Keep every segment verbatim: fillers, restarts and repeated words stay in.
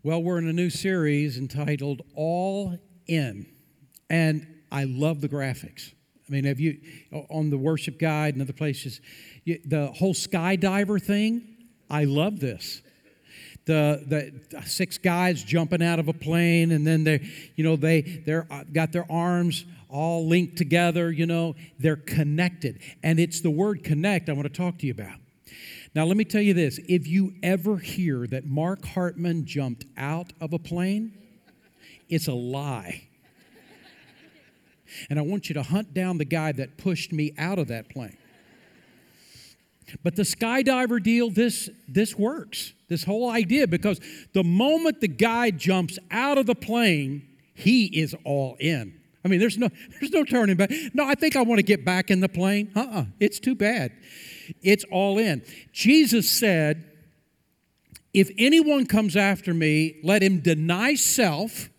Well, we're in a new series entitled All In, and I love the graphics. I mean, have you, on the worship guide and other places, you, the whole skydiver thing, I love this. The the six guys jumping out of a plane, and then they, you know, they they're got their arms all linked together. You know, they're connected, and it's the word connect I want to talk to you about. Now, let me tell you this: if you ever hear that Mark Hartman jumped out of a plane, it's a lie. And I want you to hunt down the guy that pushed me out of that plane. But the skydiver deal, this, this works, this whole idea, because the moment the guy jumps out of the plane, he is all in. I mean, there's no, there's no turning back. No, I think I want to get back in the plane. Uh-uh, it's too bad. It's all in. Jesus said, if anyone comes after me, let him deny self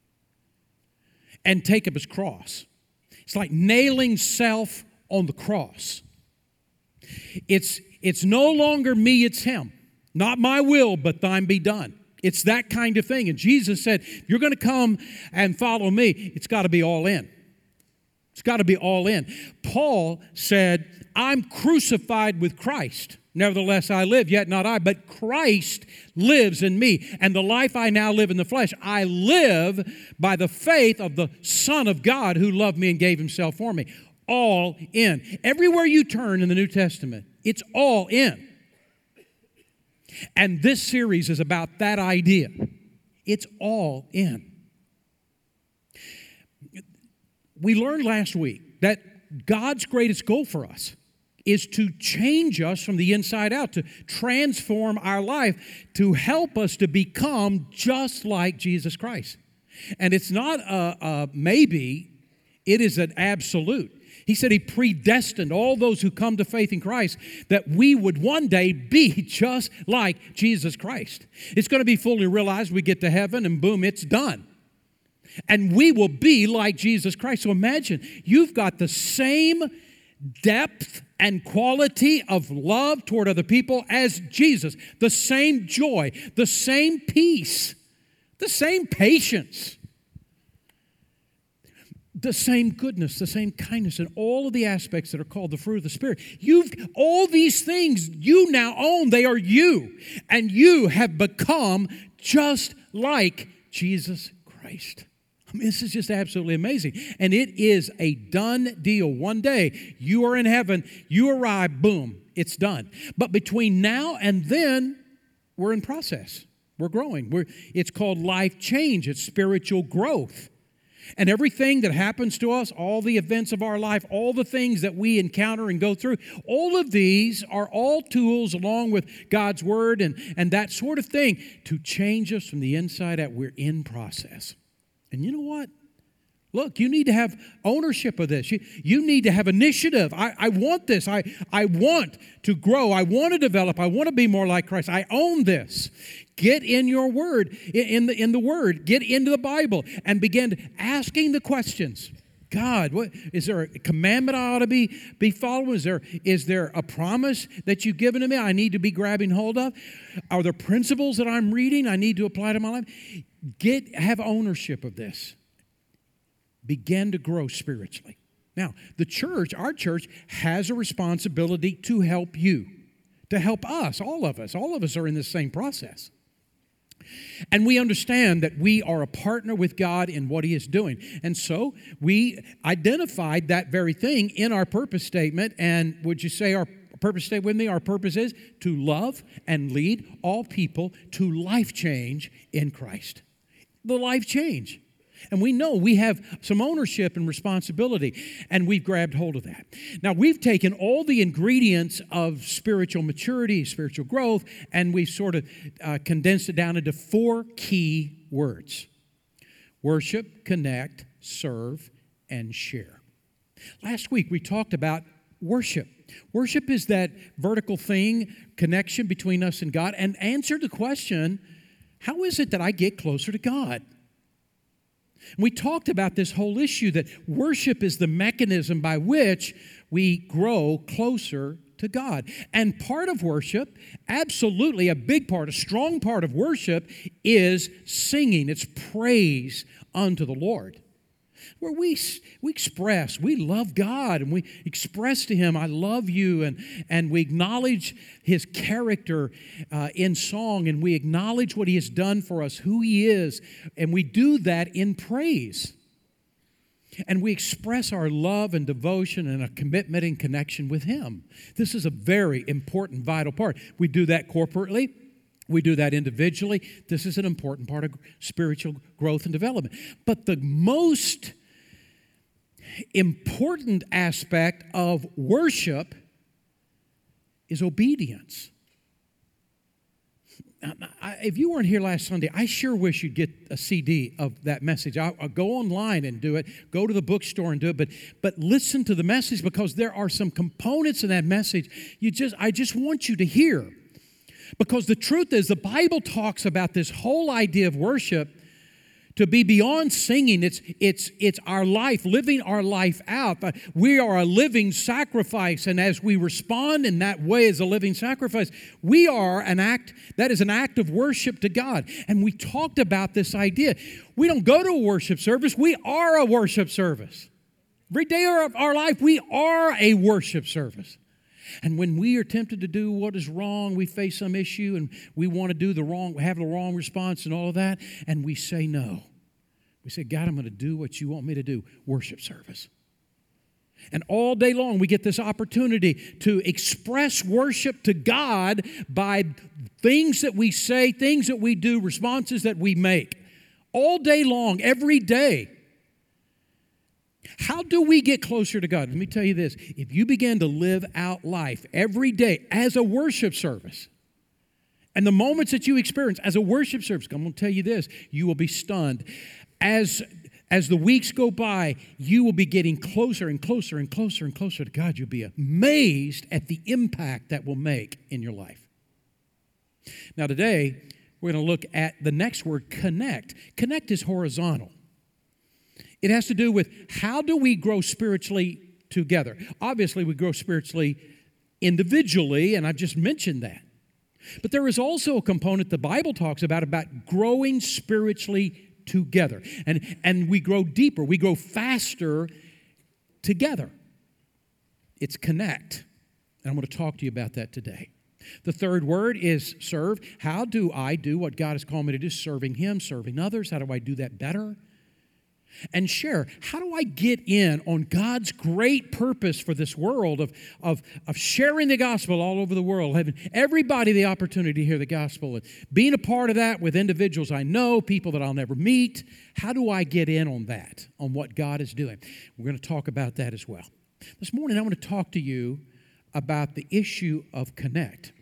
and take up his cross. It's like nailing self on the cross. It's, it's no longer me, it's him. Not my will, but thine be done. It's that kind of thing. And Jesus said, if you're going to come and follow me, it's got to be all in. It's got to be all in. Paul said, I'm crucified with Christ. Nevertheless, I live, yet not I, but Christ lives in me. And the life I now live in the flesh, I live by the faith of the Son of God who loved me and gave himself for me. All in. Everywhere you turn in the New Testament, it's all in. And this series is about that idea. It's all in. We learned last week that God's greatest goal for us is to change us from the inside out, to transform our life, to help us to become just like Jesus Christ. And it's not a, a maybe, it is an absolute. He said he predestined all those who come to faith in Christ that we would one day be just like Jesus Christ. It's going to be fully realized. We get to heaven and boom, it's done. And we will be like Jesus Christ. So imagine, you've got the same depth and quality of love toward other people as Jesus. The same joy, the same peace, the same patience, the same goodness, the same kindness, and all of the aspects that are called the fruit of the Spirit. You've all these things you now own. They are you. And you have become just like Jesus Christ. I mean, this is just absolutely amazing. And it is a done deal. One day, you are in heaven, you arrive, boom, it's done. But between now and then, we're in process. We're growing. We're, it's called life change. It's spiritual growth. And everything that happens to us, all the events of our life, all the things that we encounter and go through, all of these are all tools along with God's Word and, and that sort of thing to change us from the inside out. We're in process. And you know what? Look, you need to have ownership of this. You, you need to have initiative. I, I want this. I, I want to grow. I want to develop. I want to be more like Christ. I own this. Get in your word, in the, in the Word. Get into the Bible and begin asking the questions. God, what is there a commandment I ought to be, be following? Is there, is there a promise that you've given to me I need to be grabbing hold of? Are there principles that I'm reading I need to apply to my life? Get, have ownership of this. Begin to grow spiritually. Now, the church, our church, has a responsibility to help you, to help us, all of us. All of us are in this same process. And we understand that we are a partner with God in what He is doing. And so we identified that very thing in our purpose statement. And would you say our purpose statement with me? Our purpose is to love and lead all people to life change in Christ. The life change. And we know we have some ownership and responsibility, and we've grabbed hold of that. Now, we've taken all the ingredients of spiritual maturity, spiritual growth, and we've sort of uh, condensed it down into four key words: worship, connect, serve, and share. Last week, we talked about worship. Worship is that vertical thing, connection between us and God, and answered the question, how is it that I get closer to God? We talked about this whole issue that worship is the mechanism by which we grow closer to God. And part of worship, absolutely a big part, a strong part of worship is singing. It's praise unto the Lord. Where we, we express, we love God, and we express to Him, I love you, and, and we acknowledge His character uh, in song, and we acknowledge what He has done for us, who He is, and we do that in praise. And we express our love and devotion and a commitment and connection with Him. This is a very important, vital part. We do that corporately. We do that individually. This is an important part of spiritual growth and development. But the most important aspect of worship is obedience. Now, I, if you weren't here last Sunday, I sure wish you'd get a C D of that message. I'll, I'll go online and do it. Go to the bookstore and do it. But, but listen to the message, because there are some components in that message you just I just want you to hear. Because the truth is, the Bible talks about this whole idea of worship to be beyond singing. It's, it's, it's our life, living our life out. We are a living sacrifice, and as we respond in that way as a living sacrifice, we are an act, that is an act of worship to God. And we talked about this idea. We don't go to a worship service, we are a worship service. Every day of our life, we are a worship service. And when we are tempted to do what is wrong, we face some issue and we want to do the wrong, have the wrong response and all of that, and we say no. We say, God, I'm going to do what you want me to do, worship service. And all day long we get this opportunity to express worship to God by things that we say, things that we do, responses that we make. All day long, every day. How do we get closer to God? Let me tell you this. If you begin to live out life every day as a worship service, and the moments that you experience as a worship service, I'm going to tell you this, you will be stunned. As, as the weeks go by, you will be getting closer and closer and closer and closer to God. You'll be amazed at the impact that will make in your life. Now today, we're going to look at the next word, connect. Connect is horizontal. It has to do with how do we grow spiritually together. Obviously, we grow spiritually individually, and I've just mentioned that. But there is also a component the Bible talks about, about growing spiritually together. And, and we grow deeper, we grow faster together. It's connect. And I'm going to talk to you about that today. The third word is serve. How do I do what God has called me to do? Serving Him, serving others. How do I do that better? And share. How do I get in on God's great purpose for this world of, of, of sharing the gospel all over the world, having everybody the opportunity to hear the gospel, and being a part of that with individuals I know, people that I'll never meet? How do I get in on that, on what God is doing? We're going to talk about that as well. This morning I want to talk to you about the issue of connect.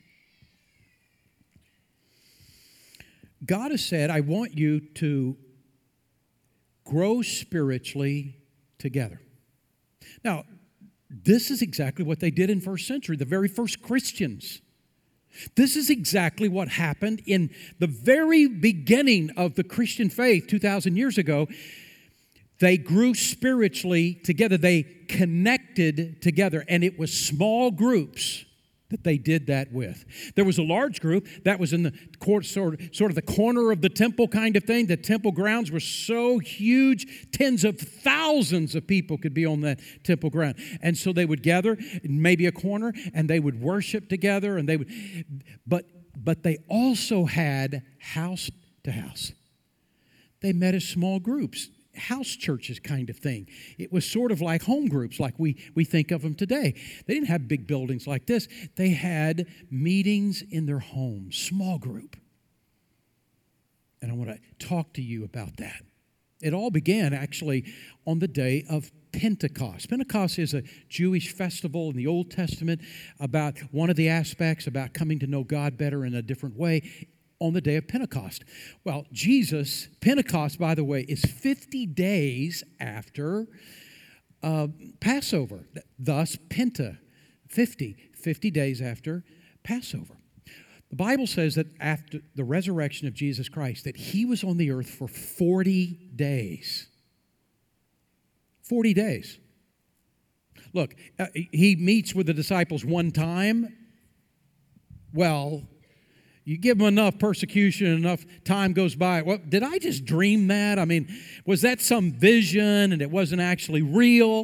God has said, I want you to grow spiritually together. Now, this is exactly what they did in first century, the very first Christians. This is exactly what happened in the very beginning of the Christian faith two thousand years ago. They grew spiritually together. They connected together, and it was small groups that they did that with. There was a large group that was in the court, sort of, sort of the corner of the temple kind of thing. The temple grounds were so huge, tens of thousands of people could be on that temple ground. And so they would gather in maybe a corner, and they would worship together, and they would, but, but they also had house to house. They met as small groups. House churches kind of thing. It was sort of like home groups like we, we think of them today. They didn't have big buildings like this. They had meetings in their homes, small group. And I want to talk to you about that. It all began actually on the day of Pentecost. Pentecost is a Jewish festival in the Old Testament about one of the aspects about coming to know God better in a different way. On the day of Pentecost. Well, Jesus, Pentecost, by the way, is fifty days after uh, Passover. Thus, Penta, fifty, fifty days after Passover. The Bible says that after the resurrection of Jesus Christ, that He was on the earth for forty days. forty days. Look, uh, he meets with the disciples one time. Well, you give them enough persecution, enough time goes by. Well, did I just dream that? I mean, was that some vision and it wasn't actually real?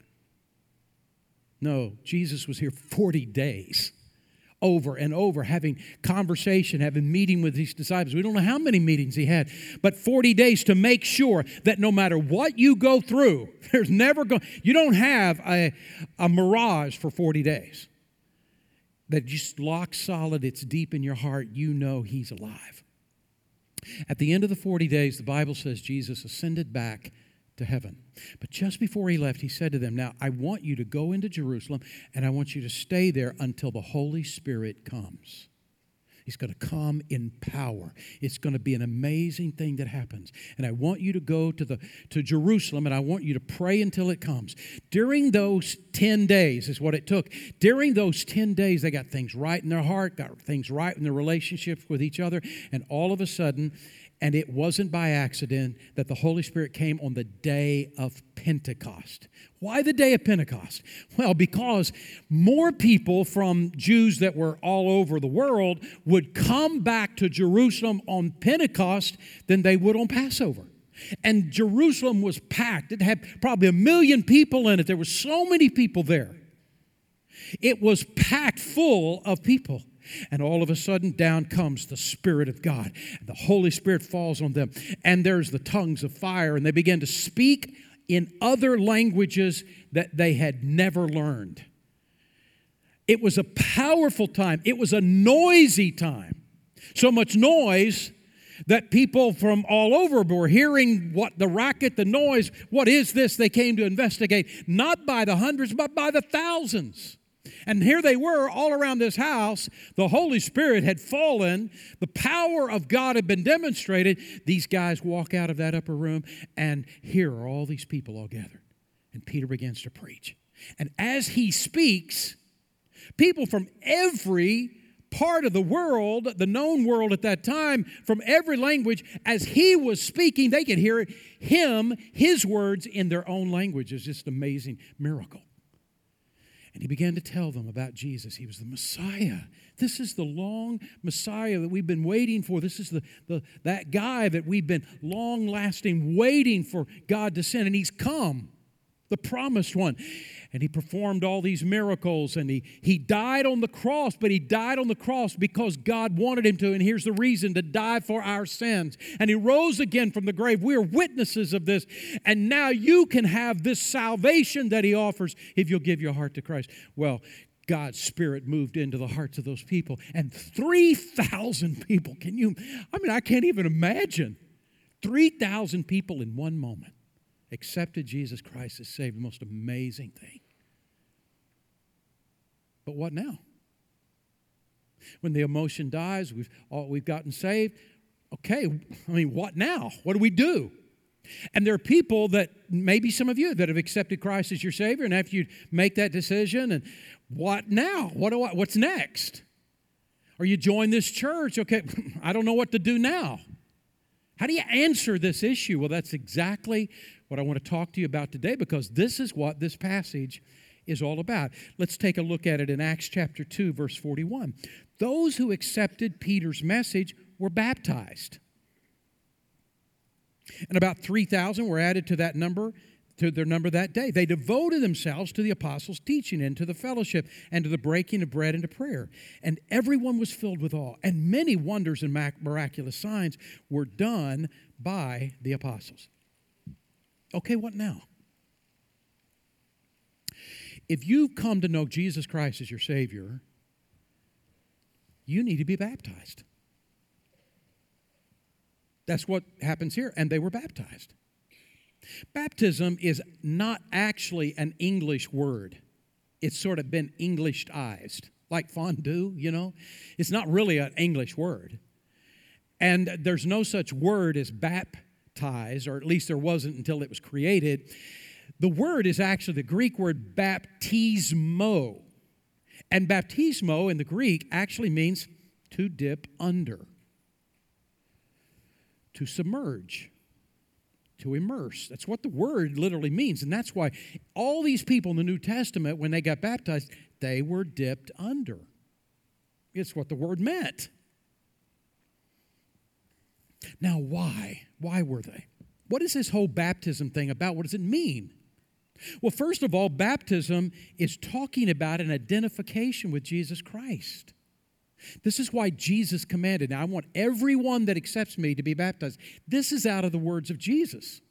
No, Jesus was here forty days, over and over, having conversation, having meeting with these disciples. We don't know how many meetings he had, but forty days to make sure that no matter what you go through, there's never going, you don't have a, a mirage for forty days. That just lock solid, it's deep in your heart, you know he's alive. At the end of the forty days, the Bible says Jesus ascended back to heaven. But just before he left, he said to them, now I want you to go into Jerusalem and I want you to stay there until the Holy Spirit comes. He's going to come in power. It's going to be an amazing thing that happens. And I want you to go to the to Jerusalem and I want you to pray until it comes. During those ten days is what it took. During those ten days, they got things right in their heart, got things right in their relationships with each other, and all of a sudden, and it wasn't by accident that the Holy Spirit came on the day of Pentecost. Why the day of Pentecost? Well, because more people from Jews that were all over the world would come back to Jerusalem on Pentecost than they would on Passover. And Jerusalem was packed. It had probably a million people in it. There were so many people there. It was packed full of people. And all of a sudden, down comes the Spirit of God. The Holy Spirit falls on them. And there's the tongues of fire. And they begin to speak in other languages that they had never learned. It was a powerful time. It was a noisy time. So much noise that people from all over were hearing what the racket, the noise, what is this? They came to investigate, not by the hundreds, but by the thousands. And here they were all around this house. The Holy Spirit had fallen. The power of God had been demonstrated. These guys walk out of that upper room, and here are all these people all gathered. And Peter begins to preach. And as he speaks, people from every part of the world, the known world at that time, from every language, as he was speaking, they could hear him, his words in their own language. It's just an amazing miracle. And he began to tell them about Jesus. He was the Messiah. This is the long Messiah that we've been waiting for. This is the, the that guy that we've been long-lasting waiting for God to send. And he's come, the promised one. And he performed all these miracles. And he, he died on the cross, but he died on the cross because God wanted him to. And here's the reason, to die for our sins. And he rose again from the grave. We are witnesses of this. And now you can have this salvation that he offers if you'll give your heart to Christ. Well, God's Spirit moved into the hearts of those people. And three thousand people, can you, I mean, I can't even imagine. three thousand people in one moment accepted Jesus Christ as Savior. The most amazing thing. But what now? When the emotion dies, we've all, we've gotten saved. Okay, I mean, what now? What do we do? And there are people that, maybe some of you, that have accepted Christ as your Savior, and after you make that decision, and what now? What do I, what's next? Or you join this church, okay, I don't know what to do now. How do you answer this issue? Well, that's exactly what I want to talk to you about today, because this is what this passage is all about. Let's take a look at it in Acts chapter two, verse forty-one. Those who accepted Peter's message were baptized. And about three thousand were added to that number, to their number that day. They devoted themselves to the apostles' teaching and to the fellowship and to the breaking of bread and to prayer. And everyone was filled with awe. And many wonders and miraculous signs were done by the apostles. Okay, what now? If you've come to know Jesus Christ as your Savior, you need to be baptized. That's what happens here. And they were baptized. Baptism is not actually an English word. It's sort of been Englishized, like fondue, you know. It's not really an English word. And there's no such word as baptize, or at least there wasn't until it was created. The word is actually the Greek word baptismo. And baptismo in the Greek actually means to dip under, to submerge, To immerse. That's what the word literally means. And that's why all these people in the New Testament, when they got baptized, they were dipped under. It's what the word meant. Now, why? Why were they? What is this whole baptism thing about? What does it mean? Well, first of all, baptism is talking about an identification with Jesus Christ. This is why Jesus commanded. Now, I want everyone that accepts me to be baptized. This is out of the words of Jesus.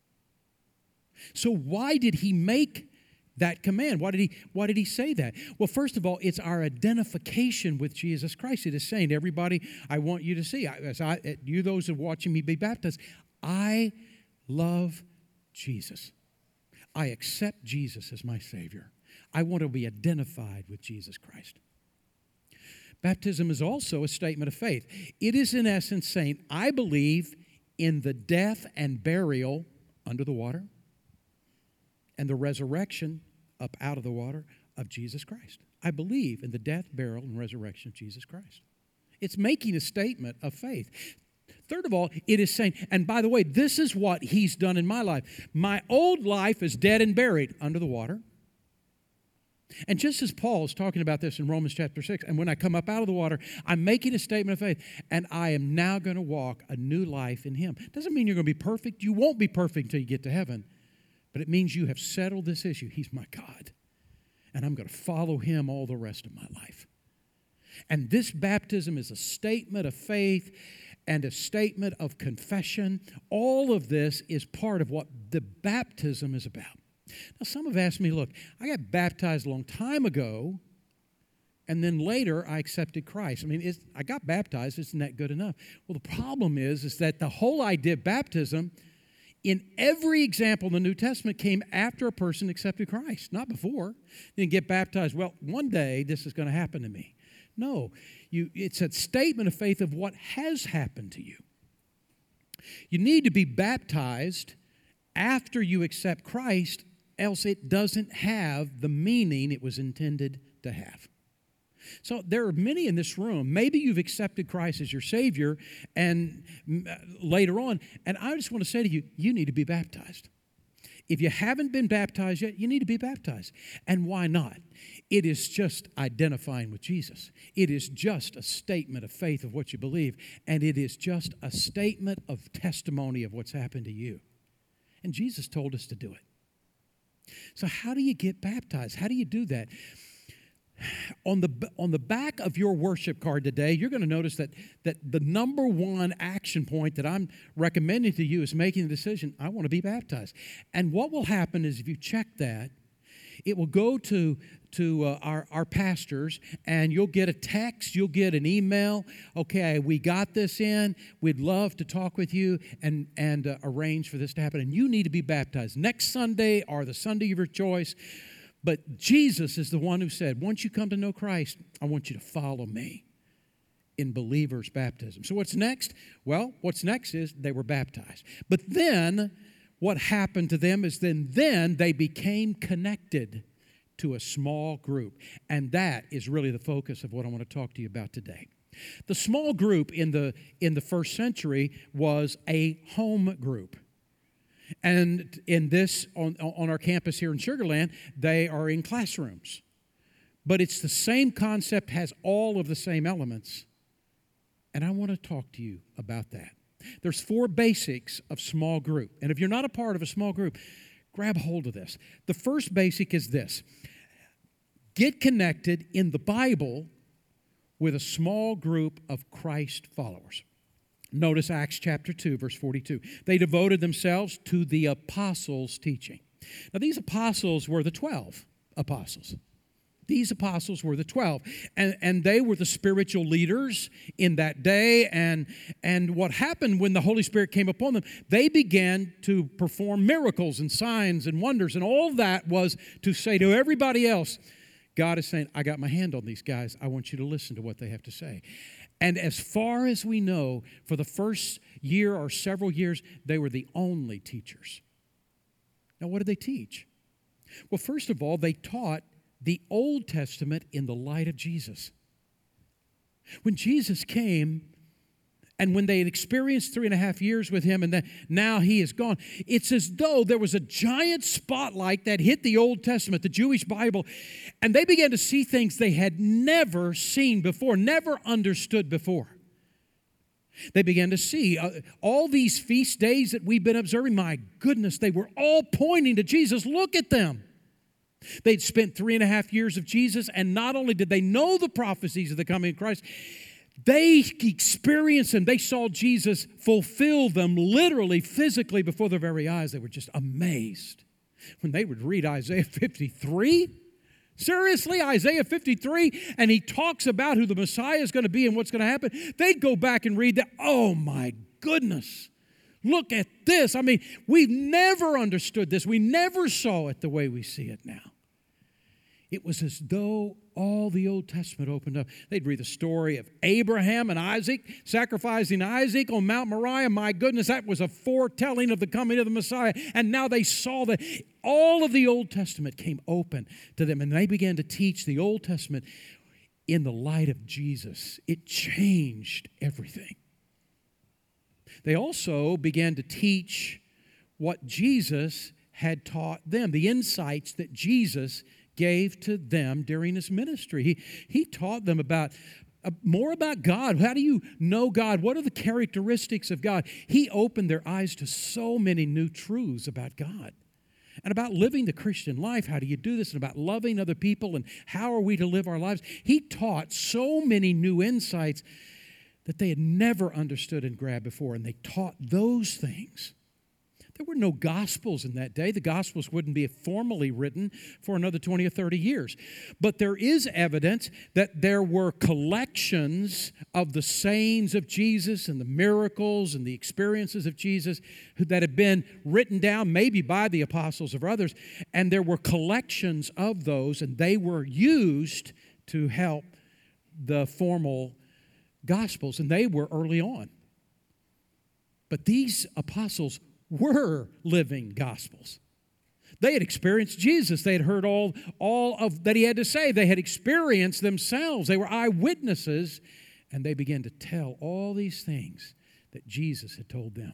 So why did he make that command? Why did he, why did he say that? Well, first of all, it's our identification with Jesus Christ. It is saying to everybody, I want you to see, as I, you those who are watching me be baptized, I love Jesus. I accept Jesus as my Savior. I want to be identified with Jesus Christ. Baptism is also a statement of faith. It is in essence saying, I believe in the death and burial under the water and the resurrection up out of the water of Jesus Christ. I believe in the death, burial, and resurrection of Jesus Christ. It's making a statement of faith. Third of all, it is saying, and by the way, this is what he's done in my life. My old life is dead and buried under the water. And just as Paul is talking about this in Romans chapter six, and when I come up out of the water, I'm making a statement of faith, and I am now going to walk a new life in him. Doesn't mean you're going to be perfect. You won't be perfect until you get to heaven. But it means you have settled this issue. He's my God. And I'm going to follow him all the rest of my life. And this baptism is a statement of faith and a statement of confession. All of this is part of what the baptism is about. Now, some have asked me, look, I got baptized a long time ago, and then later I accepted Christ. I mean, it's, I got baptized. Isn't that good enough? Well, the problem is, is that the whole idea of baptism, in every example in the New Testament, came after a person accepted Christ, not before. You didn't get baptized, well, one day this is going to happen to me. No, you, it's a statement of faith of what has happened to you. You need to be baptized after you accept Christ, else it doesn't have the meaning it was intended to have. So there are many in this room, maybe you've accepted Christ as your Savior and later on, and I just want to say to you, you need to be baptized. If you haven't been baptized yet, you need to be baptized. And why not? It is just identifying with Jesus. It is just a statement of faith of what you believe, and it is just a statement of testimony of what's happened to you. And Jesus told us to do it. So how do you get baptized? How do you do that? On the, on the back of your worship card today, you're going to notice that, that the number one action point that I'm recommending to you is making the decision, I want to be baptized. And what will happen is if you check that, it will go to, to uh, our, our pastors, and you'll get a text, you'll get an email. Okay, we got this in. We'd love to talk with you and, and uh, arrange for this to happen. And you need to be baptized next Sunday or the Sunday of your choice. But Jesus is the one who said, once you come to know Christ, I want you to follow me in believers' baptism. So what's next? Well, what's next is they were baptized. But then what happened to them is then, then they became connected to a small group. And that is really the focus of what I want to talk to you about today. The small group in the, in the first century was a home group. And in this, on, on our campus here in Sugar Land, they are in classrooms. But it's the same concept, has all of the same elements. And I want to talk to you about that. There's four basics of small group. And if you're not a part of a small group, grab hold of this. The first basic is this. Get connected in the Bible with a small group of Christ followers. Notice Acts chapter two, verse forty-two. They devoted themselves to the apostles' teaching. Now, these apostles were the twelve apostles. These apostles were the twelve. And, and they were the spiritual leaders in that day. And, and what happened when the Holy Spirit came upon them, they began to perform miracles and signs and wonders. And all that was to say to everybody else, God is saying, I got my hand on these guys. I want you to listen to what they have to say. And as far as we know, for the first year or several years, they were the only teachers. Now, what did they teach? Well, first of all, they taught the Old Testament in the light of Jesus. When Jesus came And when they had experienced three and a half years with him and then now he is gone, it's as though there was a giant spotlight that hit the Old Testament, the Jewish Bible, and they began to see things they had never seen before, never understood before. They began to see uh, all these feast days that we've been observing. My goodness, they were all pointing to Jesus. Look at them. They'd spent three and a half years of Jesus, and not only did they know the prophecies of the coming of Christ, they experienced them. They saw Jesus fulfill them literally, physically before their very eyes. They were just amazed. When they would read Isaiah fifty-three, seriously, Isaiah fifty-three, and he talks about who the Messiah is going to be and what's going to happen, they'd go back and read that. Oh my goodness, look at this. I mean, we've never understood this. We never saw it the way we see it now. It was as though all the Old Testament opened up. They'd read the story of Abraham and Isaac, sacrificing Isaac on Mount Moriah. My goodness, that was a foretelling of the coming of the Messiah. And now they saw that all of the Old Testament came open to them. And they began to teach the Old Testament in the light of Jesus. It changed everything. They also began to teach what Jesus had taught them, the insights that Jesus gave to them during his ministry. He, he taught them about uh, more about God. How do you know God? What are the characteristics of God? He opened their eyes to so many new truths about God and about living the Christian life. How do you do this? And about loving other people and how are we to live our lives? He taught so many new insights that they had never understood and grabbed before, and they taught those things. There were no Gospels in that day. The Gospels wouldn't be formally written for another twenty or thirty years. But there is evidence that there were collections of the sayings of Jesus and the miracles and the experiences of Jesus that had been written down maybe by the apostles or others. And there were collections of those, and they were used to help the formal Gospels, and they were early on. But these apostles were living Gospels. They had experienced Jesus. They had heard all, all of that he had to say. They had experienced themselves. They were eyewitnesses, and they began to tell all these things that Jesus had told them.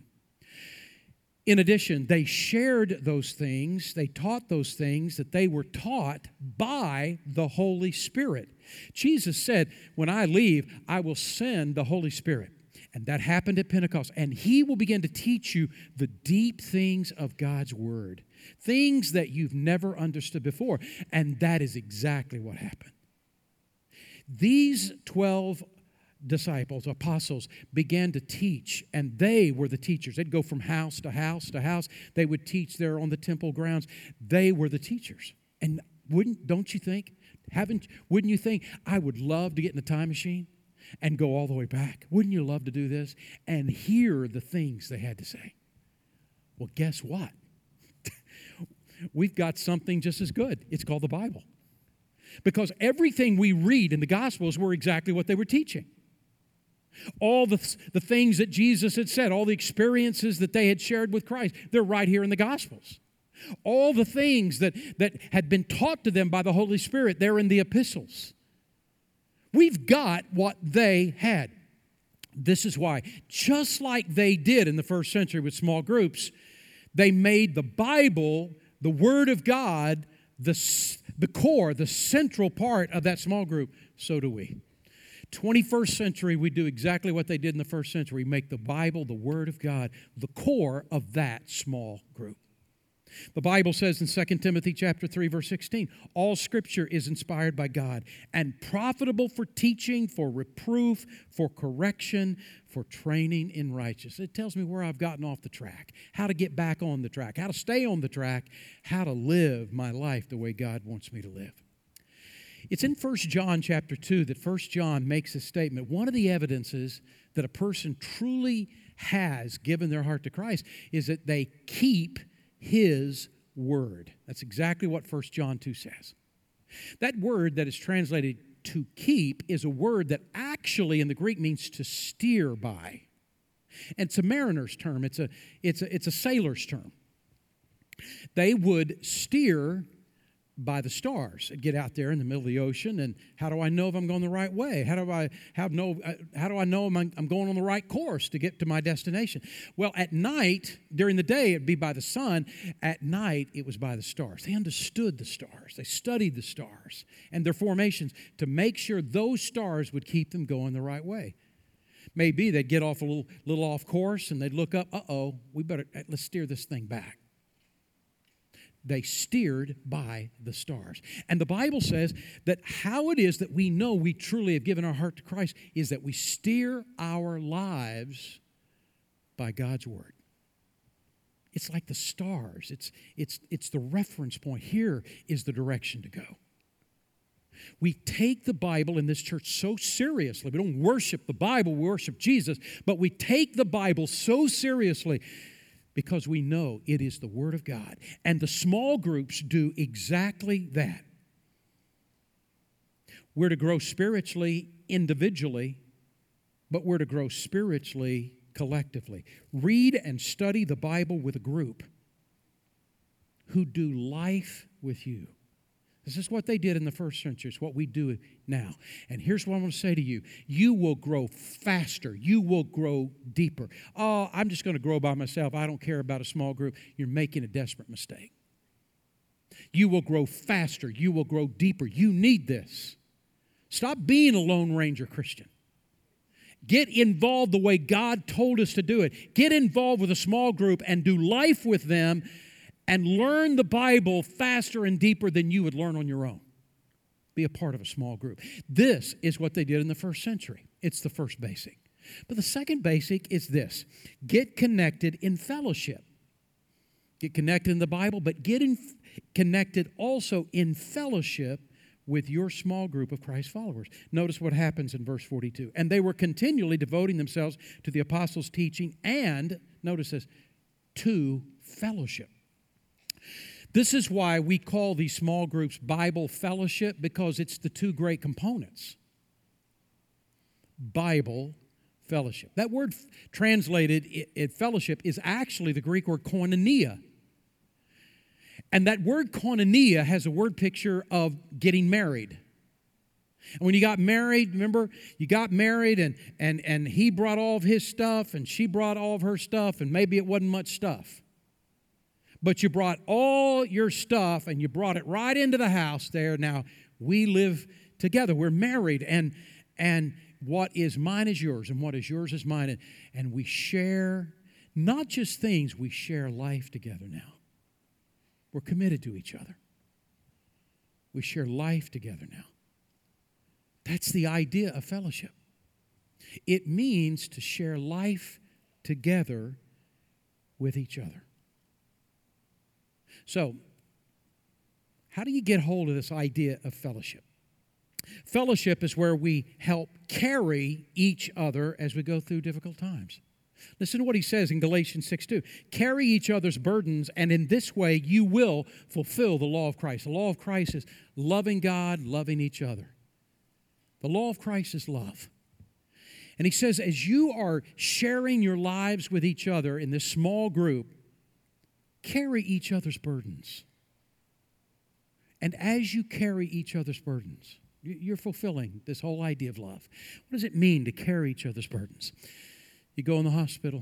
In addition, they shared those things, they taught those things that they were taught by the Holy Spirit. Jesus said, when I leave, I will send the Holy Spirit. And that happened at Pentecost. And he will begin to teach you the deep things of God's Word, things that you've never understood before. And that is exactly what happened. These twelve disciples, apostles, began to teach, and they were the teachers. They'd go from house to house to house. They would teach there on the temple grounds. They were the teachers. And wouldn't, don't you think, haven't, wouldn't you think, I would love to get in a time machine and go all the way back? Wouldn't you love to do this and hear the things they had to say? Well, guess what? We've got something just as good. It's called the Bible. Because everything we read in the Gospels were exactly what they were teaching. All the, the things that Jesus had said, all the experiences that they had shared with Christ, they're right here in the Gospels. All the things that, that had been taught to them by the Holy Spirit, they're in the epistles. We've got what they had. This is why, just like they did in the first century with small groups, they made the Bible, the Word of God, the, the core, the central part of that small group. So do we. twenty-first century, we do exactly what they did in the first century. We make the Bible, the Word of God, the core of that small group. The Bible says in Second Timothy chapter three, verse sixteen, all Scripture is inspired by God and profitable for teaching, for reproof, for correction, for training in righteousness. It tells me where I've gotten off the track, how to get back on the track, how to stay on the track, how to live my life the way God wants me to live. It's in First John chapter two that First John makes a statement. One of the evidences that a person truly has given their heart to Christ is that they keep His Word. That's exactly what First John two says. That word that is translated to keep is a word that actually in the Greek means to steer by. And it's a mariner's term. It's a, it's a, it's a sailor's term. They would steer by the stars. I'd get out there in the middle of the ocean, and how do I know if I'm going the right way? How do I how know uh, how do I know I'm, I'm going on the right course to get to my destination? Well, at night, during the day, it'd be by the sun. At night, it was by the stars. They understood the stars. They studied the stars and their formations to make sure those stars would keep them going the right way. Maybe they'd get off a little, little off course, and they'd look up, uh-oh, we better, let's steer this thing back. They steered by the stars. And the Bible says that how it is that we know we truly have given our heart to Christ is that we steer our lives by God's Word. It's like the stars. It's, it's, it's the reference point. Here is the direction to go. We take the Bible in this church so seriously. We don't worship the Bible, we worship Jesus, but we take the Bible so seriously because we know it is the Word of God. And the small groups do exactly that. We're to grow spiritually individually, but we're to grow spiritually collectively. Read and study the Bible with a group who do life with you. This is what they did in the first century. It's what we do now. And here's what I'm going to say to you. You will grow faster. You will grow deeper. Oh, I'm just going to grow by myself. I don't care about a small group. You're making a desperate mistake. You will grow faster. You will grow deeper. You need this. Stop being a Lone Ranger Christian. Get involved the way God told us to do it. Get involved with a small group and do life with them and learn the Bible faster and deeper than you would learn on your own. Be a part of a small group. This is what they did in the first century. It's the first basic. But the second basic is this. Get connected in fellowship. Get connected in the Bible, but get in, connected also in fellowship with your small group of Christ followers. Notice what happens in verse forty-two. And they were continually devoting themselves to the apostles' teaching and, notice this, to fellowship. This is why we call these small groups Bible fellowship, because it's the two great components. Bible fellowship. That word f- translated in fellowship is actually the Greek word koinonia. And that word koinonia has a word picture of getting married. And when you got married, remember, you got married and, and, and he brought all of his stuff and she brought all of her stuff, and maybe it wasn't much stuff. But you brought all your stuff and you brought it right into the house there. Now, we live together. We're married, and, and what is mine is yours, and what is yours is mine. And, and we share not just things, we share life together now. We're committed to each other. We share life together now. That's the idea of fellowship. It means to share life together with each other. So, how do you get hold of this idea of fellowship? Fellowship is where we help carry each other as we go through difficult times. Listen to what he says in Galatians six two. Carry each other's burdens, and in this way you will fulfill the law of Christ. The law of Christ is loving God, loving each other. The law of Christ is love. And he says, as you are sharing your lives with each other in this small group, carry each other's burdens. And as you carry each other's burdens, you're fulfilling this whole idea of love. What does it mean to carry each other's burdens? You go in the hospital,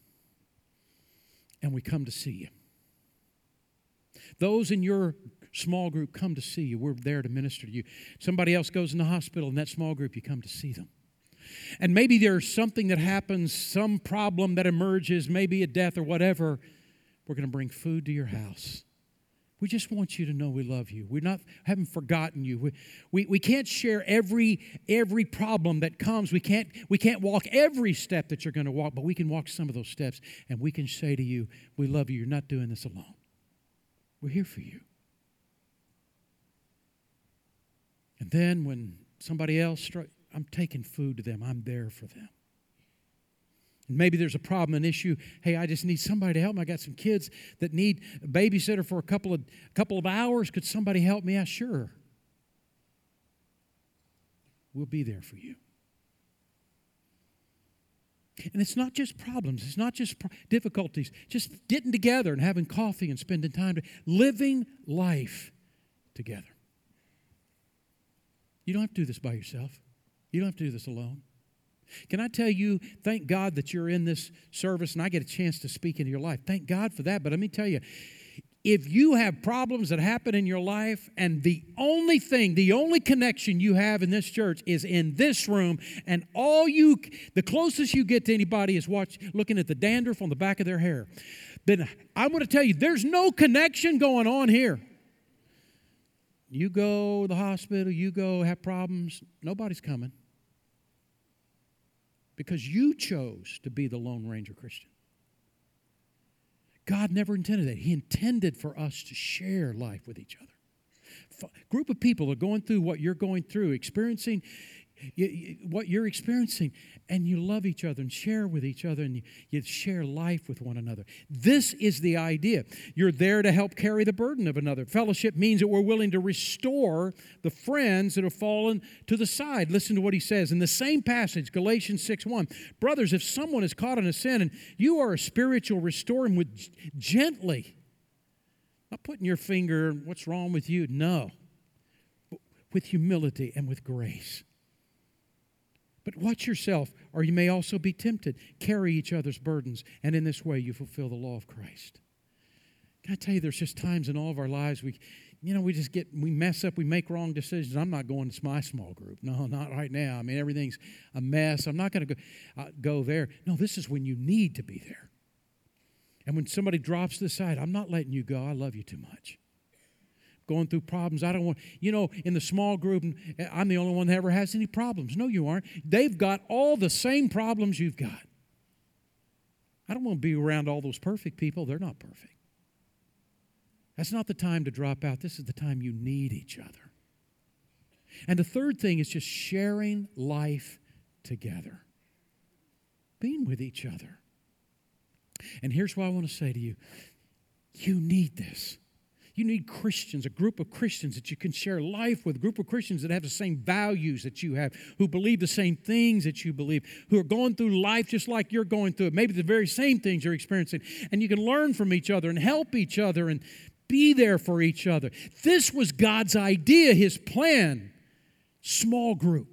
and we come to see you. Those in your small group come to see you. We're there to minister to you. Somebody else goes in the hospital, in that small group, you come to see them. And maybe there's something that happens, some problem that emerges, maybe a death or whatever. We're going to bring food to your house. We just want you to know we love you. We not haven't forgotten you. We, we, we can't share every, every problem that comes. We can't, we can't walk every step that you're going to walk, but we can walk some of those steps, and we can say to you, we love you. You're not doing this alone. We're here for you. And then when somebody else struck, I'm taking food to them. I'm there for them. And maybe there's a problem, an issue. Hey, I just need somebody to help me. I got some kids that need a babysitter for a couple of a couple of hours. Could somebody help me? Yeah, sure. We'll be there for you. And it's not just problems. It's not just pro- difficulties. Just getting together and having coffee and spending time, to, living life together. You don't have to do this by yourself. You don't have to do this alone. Can I tell you, thank God that you're in this service and I get a chance to speak into your life. Thank God for that. But let me tell you, if you have problems that happen in your life and the only thing, the only connection you have in this church is in this room, and all you, the closest you get to anybody is watch, looking at the dandruff on the back of their hair, then I want to tell you, there's no connection going on here. You go to the hospital, you go have problems, nobody's coming. Because you chose to be the Lone Ranger Christian. God never intended that. He intended for us to share life with each other. A group of people are going through what you're going through, experiencing what you're experiencing, and you love each other and share with each other, and you, you share life with one another. This is the idea. You're there to help carry the burden of another. Fellowship means that we're willing to restore the friends that have fallen to the side. Listen to what he says in the same passage, Galatians six one. Brothers, if someone is caught in a sin and you are a spiritual, restore him with gently. Not putting your finger, what's wrong with you? No. With humility and with grace. But watch yourself, or you may also be tempted. Carry each other's burdens, and in this way you fulfill the law of Christ. Can I tell you, there's just times in all of our lives we, you know, we just get, we mess up, we make wrong decisions. I'm not going to my small group. No, not right now. I mean, everything's a mess. I'm not going to go, uh, go there. No, this is when you need to be there. And when somebody drops to the side, I'm not letting you go. I love you too much. Going through problems. I don't want, you know, in the small group, I'm the only one that ever has any problems. No, you aren't. They've got all the same problems you've got. I don't want to be around all those perfect people. They're not perfect. That's not the time to drop out. This is the time you need each other. And the third thing is just sharing life together. Being with each other. And here's what I want to say to you. You need this. You need Christians, a group of Christians that you can share life with, a group of Christians that have the same values that you have, who believe the same things that you believe, who are going through life just like you're going through it, maybe the very same things you're experiencing. And you can learn from each other and help each other and be there for each other. This was God's idea, His plan. Small group,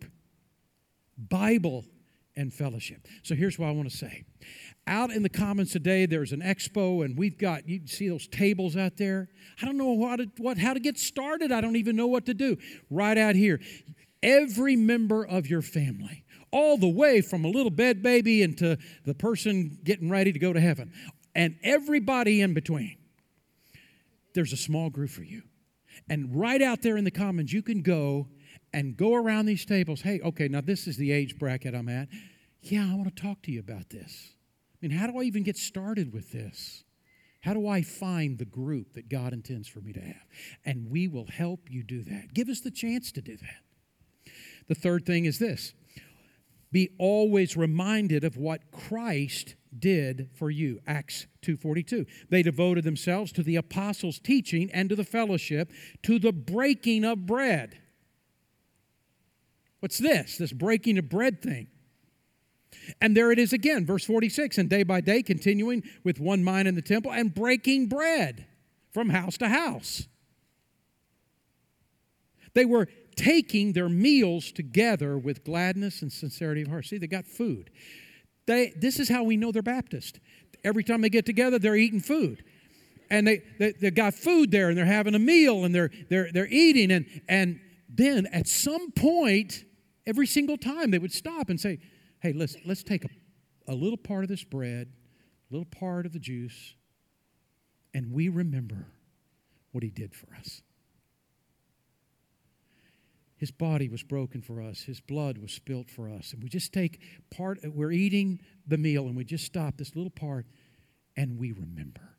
Bible, and fellowship. So here's what I want to say. Out in the Commons today, there's an expo, and we've got, you see those tables out there? I don't know how to, what, how to get started. I don't even know what to do. Right out here, every member of your family, all the way from a little bed baby into the person getting ready to go to heaven, and everybody in between, there's a small group for you. And right out there in the Commons, you can go and go around these tables. Hey, okay, now this is the age bracket I'm at. Yeah, I want to talk to you about this. I mean, how do I even get started with this? How do I find the group that God intends for me to have? And we will help you do that. Give us the chance to do that. The third thing is this. Be always reminded of what Christ did for you. Acts two forty-two. They devoted themselves to the apostles' teaching and to the fellowship, to the breaking of bread. What's this? This breaking of bread thing. And there it is again, verse forty-six, and day by day continuing with one mind in the temple and breaking bread from house to house. They were taking their meals together with gladness and sincerity of heart. See, they got food. They, this is how we know they're Baptist. Every time they get together, they're eating food. And they, they, they got food there, and they're having a meal, and they're, they're, they're eating. And, and then at some point, every single time, they would stop and say, hey, let's, let's take a, a little part of this bread, a little part of the juice, and we remember what He did for us. His body was broken for us. His blood was spilt for us. And we just take part, we're eating the meal, and we just stop this little part, and we remember.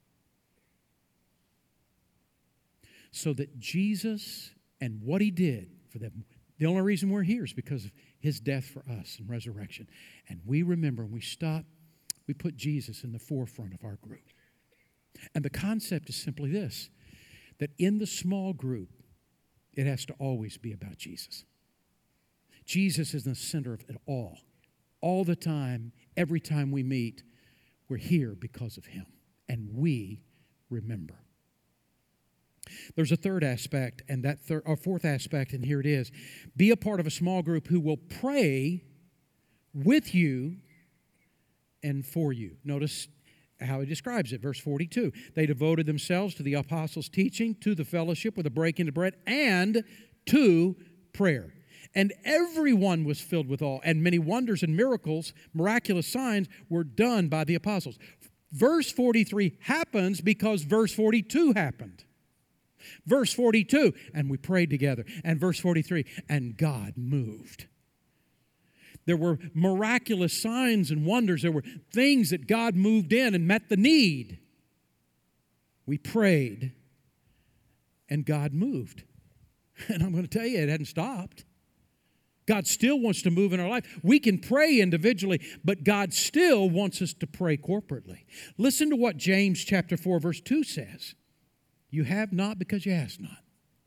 So that Jesus and what He did for them, the only reason we're here is because of His death for us and resurrection. And we remember, and we stop, we put Jesus in the forefront of our group. And the concept is simply this, that in the small group, it has to always be about Jesus. Jesus is in the center of it all. All the time, every time we meet, we're here because of Him. And we remember. There's a third aspect, and that third or fourth aspect, and here it is. Be a part of a small group who will pray with you and for you. Notice how he describes it, verse forty-two. They devoted themselves to the apostles' teaching, to the fellowship with the breaking of bread, and to prayer. And everyone was filled with awe, and many wonders and miracles, miraculous signs were done by the apostles. Verse forty-three happens because verse forty-two happened. Verse forty-two, and we prayed together. And verse forty-three, and God moved. There were miraculous signs and wonders. There were things that God moved in and met the need. We prayed, and God moved. And I'm going to tell you, it hadn't stopped. God still wants to move in our life. We can pray individually, but God still wants us to pray corporately. Listen to what James chapter four, verse two says. You have not because you ask not.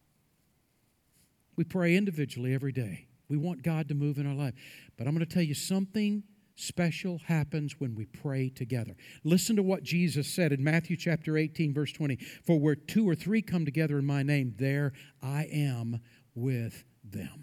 We pray individually every day. We want God to move in our life. But I'm going to tell you something special happens when we pray together. Listen to what Jesus said in Matthew chapter eighteen, verse twenty. For where two or three come together in my name, there I am with them.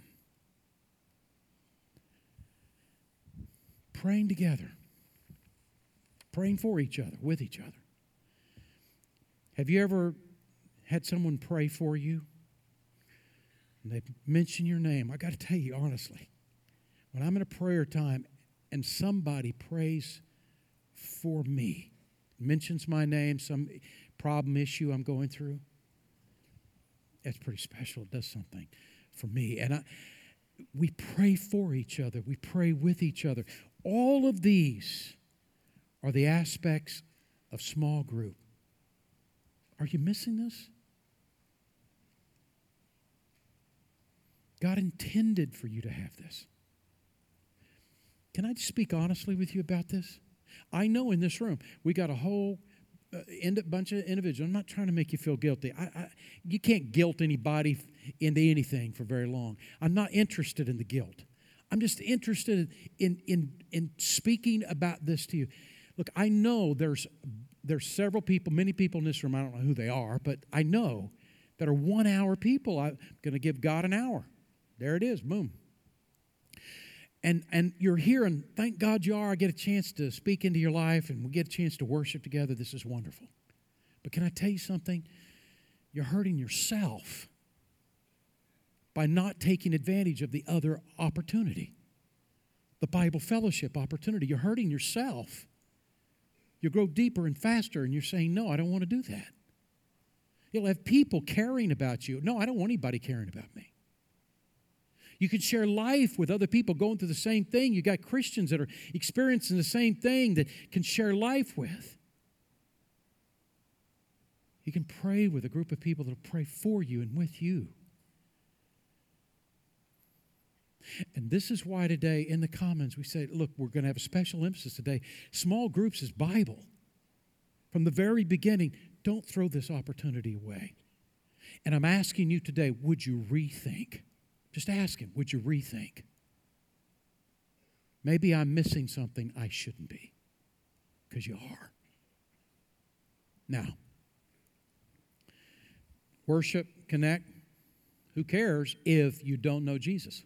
Praying together. Praying for each other, with each other. Have you ever had someone pray for you? And they mention your name. I got to tell you honestly, when I'm in a prayer time and somebody prays for me, mentions my name, some problem, issue I'm going through, that's pretty special. It does something for me. And I, we pray for each other. We pray with each other. All of these are the aspects of small group. Are you missing this? God intended for you to have this. Can I just speak honestly with you about this? I know in this room, we got a whole uh, bunch of individuals. I'm not trying to make you feel guilty. I, I, you can't guilt anybody into anything for very long. I'm not interested in the guilt. I'm just interested in, in, in speaking about this to you. Look, I know there's, there's several people, many people in this room, I don't know who they are, but I know that are one-hour people. I'm going to give God an hour. There it is, boom. And and you're here, and thank God you are. I get a chance to speak into your life, and we get a chance to worship together. This is wonderful. But can I tell you something? You're hurting yourself by not taking advantage of the other opportunity, the Bible fellowship opportunity. You're hurting yourself. You'll grow deeper and faster, and you're saying, no, I don't want to do that. You'll have people caring about you. No, I don't want anybody caring about me. You can share life with other people going through the same thing. You got Christians that are experiencing the same thing that can share life with. You can pray with a group of people that will pray for you and with you. And this is why today in the Commons we say, look, we're going to have a special emphasis today. Small groups is Bible. From the very beginning, don't throw this opportunity away. And I'm asking you today, would you rethink? Just ask him, would you rethink? Maybe I'm missing something I shouldn't be, because you are. Now, worship, connect, who cares if you don't know Jesus?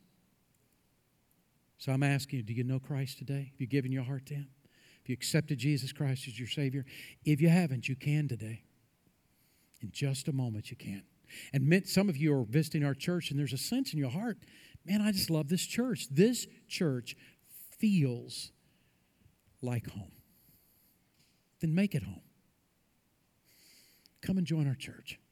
So I'm asking you, do you know Christ today? Have you given your heart to him? Have you accepted Jesus Christ as your Savior? If you haven't, you can today. In just a moment, you can. And some of you are visiting our church, and there's a sense in your heart, man, I just love this church. This church feels like home. Then make it home. Come and join our church.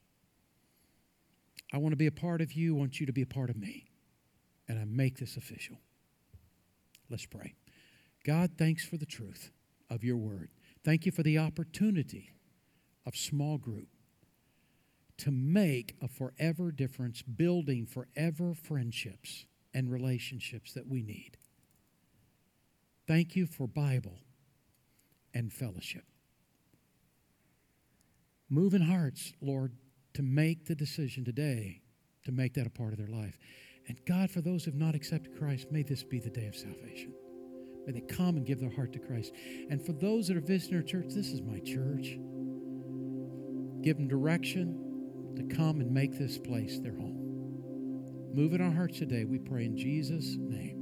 I want to be a part of you. I want you to be a part of me. And I make this official. Let's pray. God, thanks for the truth of your word. Thank you for the opportunity of small group to make a forever difference, building forever friendships and relationships that we need. Thank you for Bible and fellowship. Move in hearts, Lord, to make the decision today to make that a part of their life. And God, for those who have not accepted Christ, may this be the day of salvation. May they come and give their heart to Christ. And for those that are visiting our church, this is my church. Give them direction. to come and make this place their home. Move in our hearts today, we pray in Jesus' name.